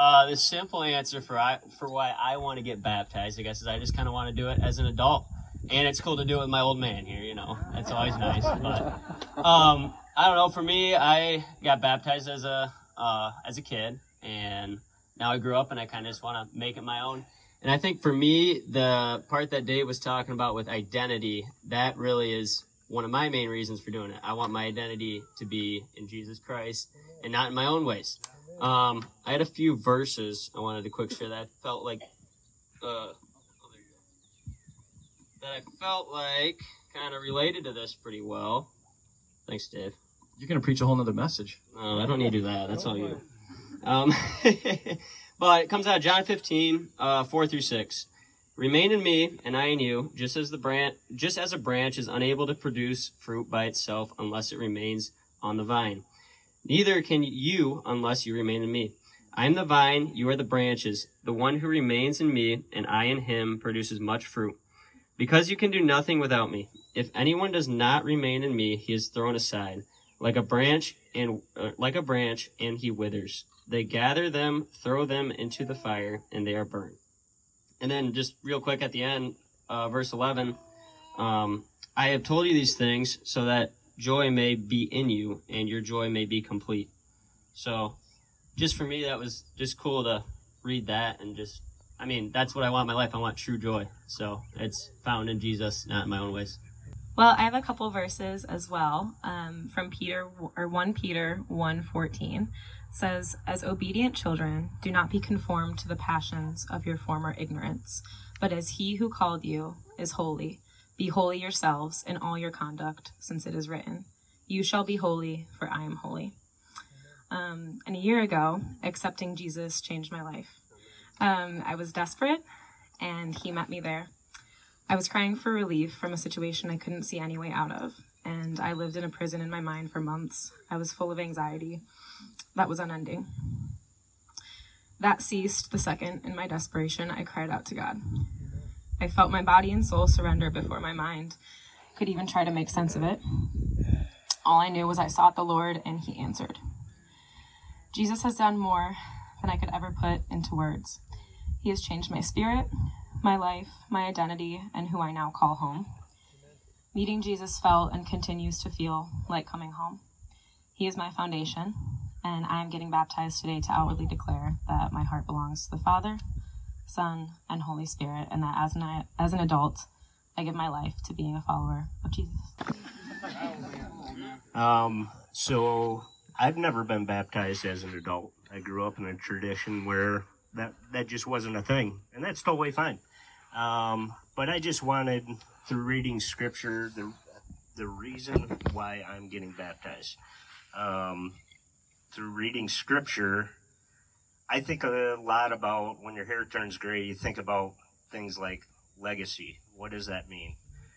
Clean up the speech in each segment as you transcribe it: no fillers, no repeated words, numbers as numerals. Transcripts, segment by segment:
The simple answer for why I want to get baptized, I guess, is I just kind of want to do it as an adult. And it's cool to do it with my old man here, you know. That's always nice. But I don't know. For me, I got baptized as a kid, and now I grew up, and I kind of just want to make it my own. And I think for me, the part that Dave was talking about with identity, that really is one of my main reasons for doing it. I want my identity to be in Jesus Christ and not in my own ways. I had a few verses I wanted to quick share that I felt like kind of related to this pretty well. Thanks, Dave. You're going to preach a whole nother message. No, I don't need to do that. That's all you. But it comes out of John 15, 4-6. Remain in me, and I in you, just as a branch is unable to produce fruit by itself unless it remains on the vine. Neither can you unless you remain in me. I am the vine, you are the branches. The one who remains in me, and I in him, produces much fruit. Because you can do nothing without me. If anyone does not remain in me, he is thrown aside, like a branch, and he withers. They gather them, throw them into the fire, and they are burned. And then just real quick at the end, verse 11, I have told you these things so that joy may be in you and your joy may be complete. So just for me, that was just cool to read that and that's what I want in my life. I want true joy. So it's found in Jesus, not in my own ways. Well, I have a couple verses as well from 1 Peter 1:14. Says, as obedient children, do not be conformed to the passions of your former ignorance, but as he who called you is holy, be holy yourselves in all your conduct, since it is written, you shall be holy, for I am holy. And a year ago, accepting Jesus changed my life. I was desperate, and he met me there. I was crying for relief from a situation I couldn't see any way out of, and I lived in a prison in my mind for months. I was full of anxiety. That was unending. That ceased the second, in my desperation, I cried out to God. I felt my body and soul surrender before my mind could even try to make sense of it. All I knew was I sought the Lord, and he answered. Jesus has done more than I could ever put into words. He has changed my spirit, my life, my identity, and who I now call home. Meeting Jesus felt and continues to feel like coming home. He is my foundation, and I am getting baptized today to outwardly declare that my heart belongs to the Father, Son, and Holy Spirit, and that as an adult, I give my life to being a follower of Jesus. So I've never been baptized as an adult. I grew up in a tradition where that just wasn't a thing, and that's totally fine. But I just wanted, through reading scripture, the reason why I'm getting baptized. Through reading scripture, I think a lot about when your hair turns gray, you think about things like legacy. What does that mean?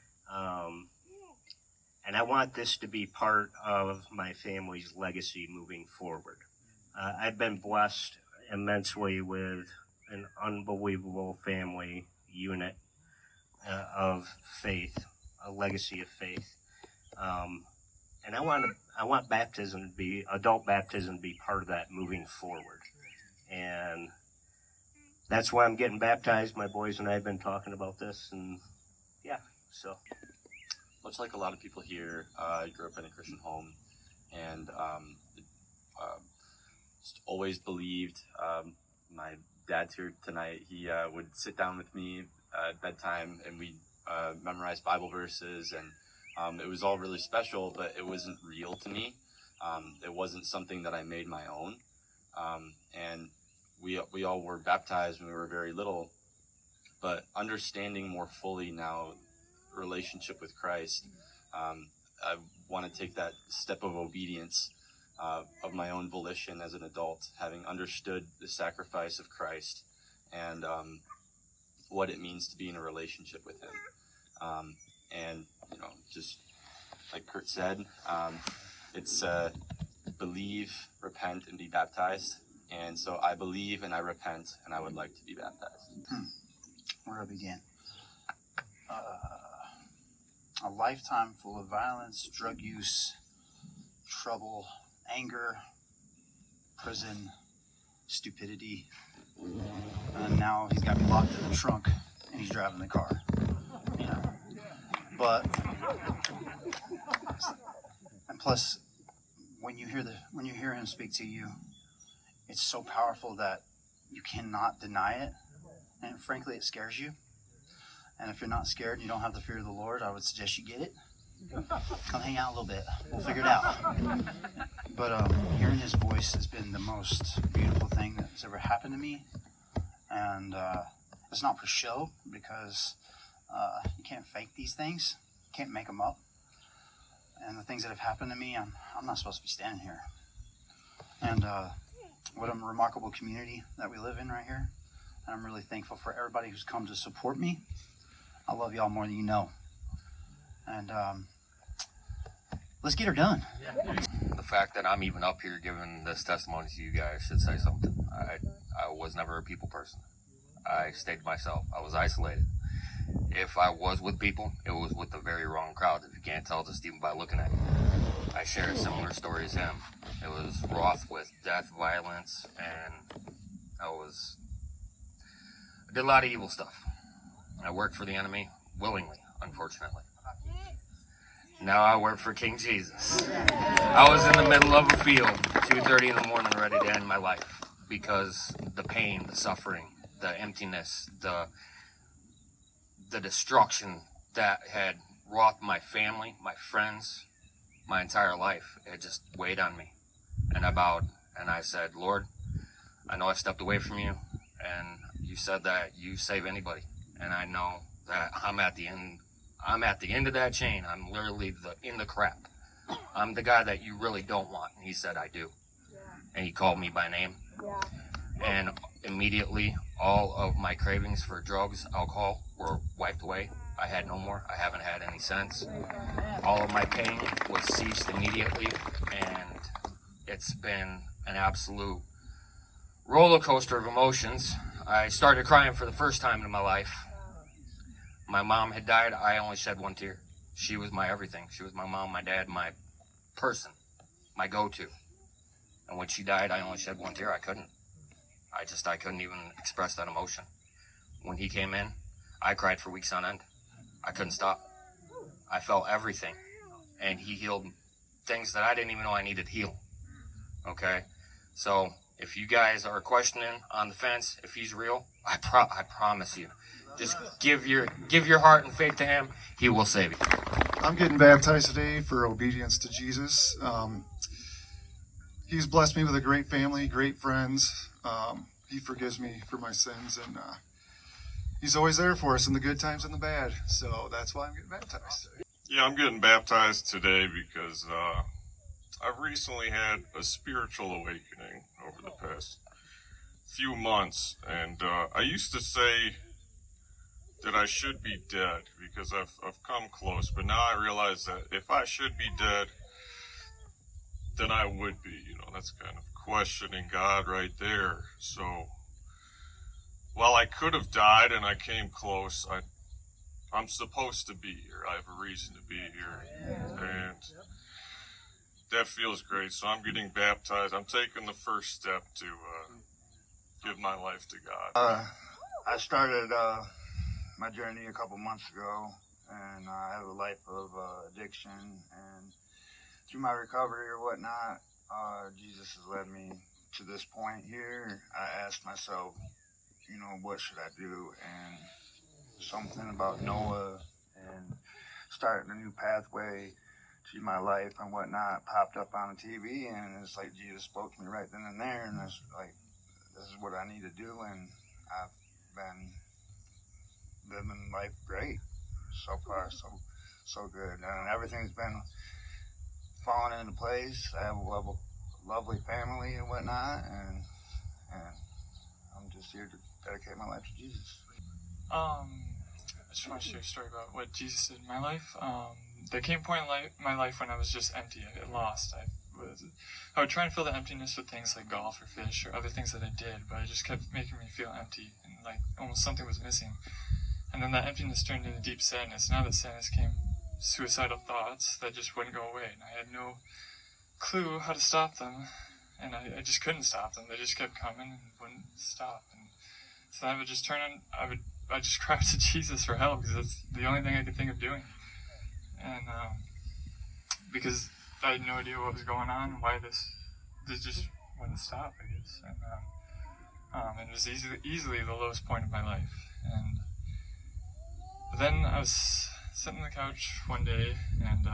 And I want this to be part of my family's legacy moving forward. I've been blessed immensely with an unbelievable family unit of faith, a legacy of faith. And I want baptism to be, adult baptism to be part of that moving forward. And that's why I'm getting baptized. My boys and I have been talking about this, and yeah, so. Much like a lot of people here, I grew up in a Christian home, and just always believed. My dad's here tonight. He would sit down with me at bedtime, and we'd memorize Bible verses, and it was all really special, but it wasn't real to me. It wasn't something that I made my own. And we all were baptized when we were very little, but understanding more fully now relationship with Christ, I want to take that step of obedience of my own volition as an adult, having understood the sacrifice of Christ and what it means to be in a relationship with him. And, you know, just like Kurt said, it's believe, repent, and be baptized. And so I believe and I repent, and I would like to be baptized. Where do I begin? A lifetime full of violence, drug use, trouble, anger, prison, stupidity. And now he's got me locked in the trunk and he's driving the car. You know. But and plus when you hear him speak to you, it's so powerful that you cannot deny it. And frankly, it scares you. And if you're not scared, you don't have the fear of the Lord, I would suggest you get it. Come hang out a little bit. We'll figure it out. But hearing his voice has been the most beautiful thing that's ever happened to me. And it's not for show, because you can't fake these things. You can't make them up. And the things that have happened to me, I'm not supposed to be standing here. And what a remarkable community that we live in right here. And I'm really thankful for everybody who's come to support me. I love y'all more than you know. And let's get her done. The fact that I'm even up here giving this testimony to you guys should say something. I was never a people person. I stayed to myself. I was isolated. If I was with people, it was with the very wrong crowd. If you can't tell just even by looking at me. I share a similar story as him. It was wrought with death, violence, and I did a lot of evil stuff. I worked for the enemy willingly, unfortunately. Now I work for King Jesus. I was in the middle of a field, 2:30 in the morning, ready to end my life because the pain, the suffering, the emptiness, the destruction that had wrought my family, my friends, my entire life, it just weighed on me. And I bowed and I said, Lord, I know I stepped away from you, and you said that you save anybody. And I know that I'm at the end of that chain. I'm literally in the crap. I'm the guy that you really don't want. And he said, I do. And he called me by name. And immediately, all of my cravings for drugs, alcohol were wiped away. I had no more. I haven't had any since. All of my pain was ceased immediately. And it's been an absolute roller coaster of emotions. I started crying for the first time in my life. My mom had died. I only shed one tear. She was my everything. She was my mom, my dad, my person, my go-to. And when she died, I only shed one tear. I couldn't even express that emotion. When he came in, I cried for weeks on end. I couldn't stop. I felt everything. And he healed things that I didn't even know I needed healed. Okay? So if you guys are questioning on the fence, if he's real, I promise you, just give your heart and faith to him. He will save you. I'm getting baptized today for obedience to Jesus. He's blessed me with a great family, great friends. He forgives me for my sins, and he's always there for us in the good times and the bad. So that's why I'm getting baptized. Yeah, I'm getting baptized today because I've recently had a spiritual awakening over the past few months, and I used to say that I should be dead because I've come close, but now I realize that if I should be dead, then I would be. That's kind of questioning God right there. So while I could have died and I came close, I'm supposed to be here. I have a reason to be here, and that feels great. So I'm getting baptized. I'm taking the first step to give my life to God. I started my journey a couple months ago, and I have a life of addiction, and through my recovery or whatnot, Jesus has led me to this point here. I asked myself, what should I do? And something about Noah and starting a new pathway to my life and whatnot popped up on the TV, and it's like Jesus spoke to me right then and there, and it's like, this is what I need to do, and I've been living life great so far, so good, and everything's been falling into place. I have a lovely family and whatnot, and I'm just here to dedicate my life to Jesus. I just want to share a story about what Jesus did in my life. There came a point in my life when I was just empty. I got lost. I would try and fill the emptiness with things like golf or fish or other things that I did, but it just kept making me feel empty and like almost something was missing. And then that emptiness turned into deep sadness. Now that sadness came suicidal thoughts that just wouldn't go away, and I had no clue how to stop them. and I just couldn't stop them. They just kept coming and wouldn't stop. And so I would just I just cry to Jesus for help, because that's the only thing I could think of doing. And because I had no idea what was going on and why this just wouldn't stop, I guess. And it was easily the lowest point of my life. And then I was sitting on the couch one day and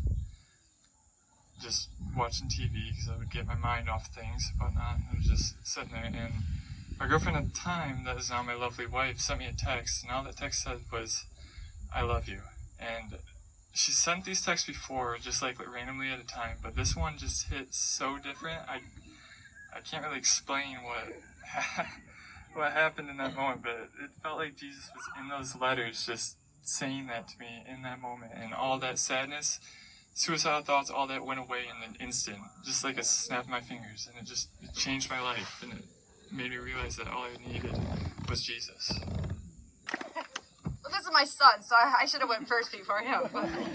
just watching TV, because I would get my mind off things and whatnot. I was just sitting there, and my girlfriend at the time, that is now my lovely wife, sent me a text, and all that text said was, "I love you." And she sent these texts before, just like randomly at a time, but this one just hit so different. I can't really explain what happened in that moment, but it felt like Jesus was in those letters just saying that to me in that moment, and all that sadness, suicidal thoughts, all that went away in an instant, just like a snap of my fingers, and it changed my life, and it made me realize that all I needed was Jesus. Well, this is my son, so I should have went first before him.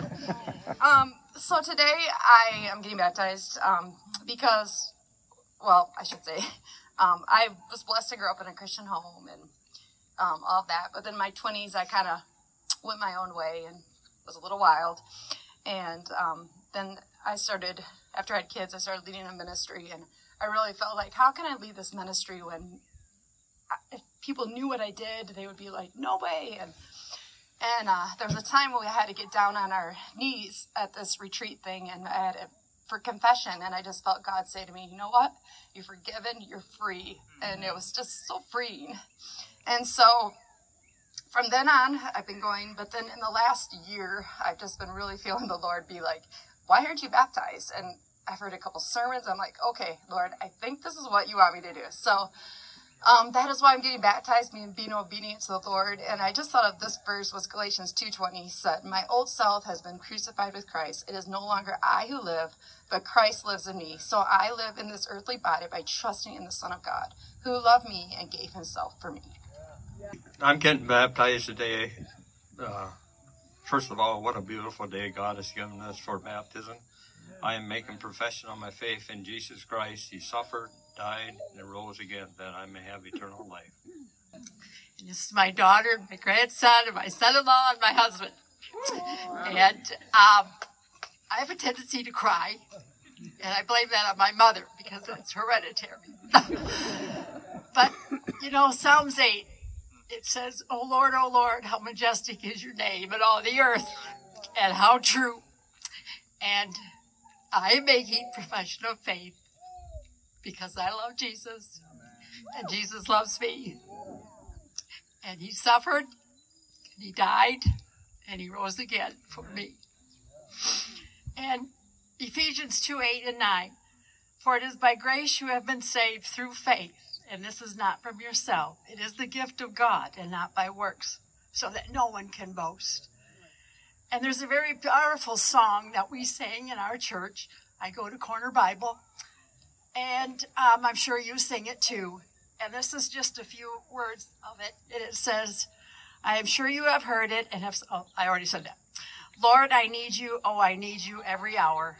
So today I am getting baptized because, well, I should say, I was blessed to grow up in a Christian home and all of that, but then in my 20s I kind of went my own way and was a little wild. And then I started, after I had kids, I started leading a ministry, and I really felt like, how can I lead this ministry when if people knew what I did, they would be like, no way. And there was a time when we had to get down on our knees at this retreat thing, and I had it for confession, and I just felt God say to me, you know what? You're forgiven, you're free. And it was just so freeing. And so from then on, I've been going, but then in the last year, I've just been really feeling the Lord be like, why aren't you baptized? And I've heard a couple sermons. I'm like, okay, Lord, I think this is what you want me to do. So that is why I'm getting baptized, being obedient to the Lord. And I just thought of this verse was Galatians 2:20 said, my old self has been crucified with Christ. It is no longer I who live, but Christ lives in me. So I live in this earthly body by trusting in the Son of God, who loved me and gave himself for me. I'm getting baptized today. First of all, what a beautiful day God has given us for baptism. I am making profession on my faith in Jesus Christ. He suffered, died, and rose again that I may have eternal life. And this is my daughter, my grandson, and my son-in-law, and my husband. And I have a tendency to cry, and I blame that on my mother because it's hereditary. But, you know, Psalms 8, it says, oh Lord, how majestic is your name in all the earth, and how true. And I am making profession of faith because I love Jesus, and Jesus loves me. And he suffered, and he died, and he rose again for me. And Ephesians 2:8-9, for it is by grace you have been saved through faith, and this is not from yourself. It is the gift of God, and not by works, so that no one can boast. And there's a very powerful song that we sing in our church. I go to Corner Bible, and I'm sure you sing it too. And this is just a few words of it. And it says, I am sure you have heard it, and I already said that. Lord, I need you, oh, I need you every hour.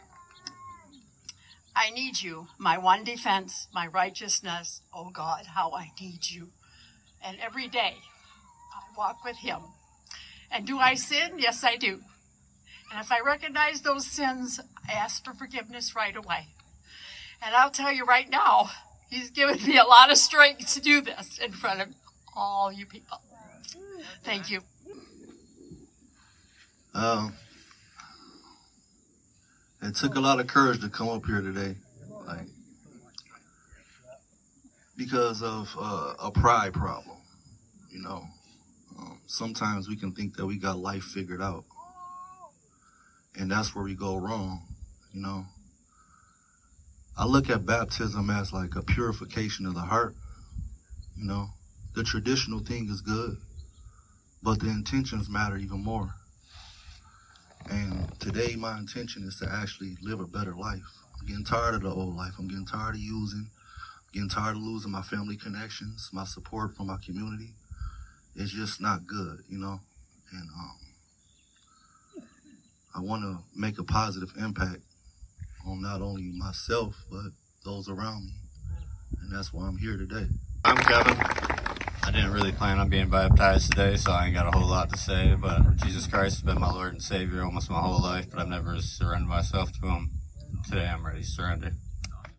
I need you, my one defense, my righteousness. Oh God, how I need you. And every day I walk with him. And do I sin? Yes, I do. And if I recognize those sins, I ask for forgiveness right away. And I'll tell you right now, he's given me a lot of strength to do this in front of all you people. Thank you. It took a lot of courage to come up here today, because of a pride problem. You know, sometimes we can think that we got life figured out, and that's where we go wrong. You know, I look at baptism as like a purification of the heart. You know, the traditional thing is good, but the intentions matter even more. And today my intention is to actually live a better life. I'm getting tired of the old life. I'm getting tired of using. I'm getting tired of losing my family connections, my support from my community. It's just not good, you know. And I want to make a positive impact on not only myself, but those around me. And that's why I'm here today. I'm Kevin. I didn't really plan on being baptized today, so I ain't got a whole lot to say, but Jesus Christ has been my Lord and Savior almost my whole life, but I've never surrendered myself to him. Today I'm ready to surrender.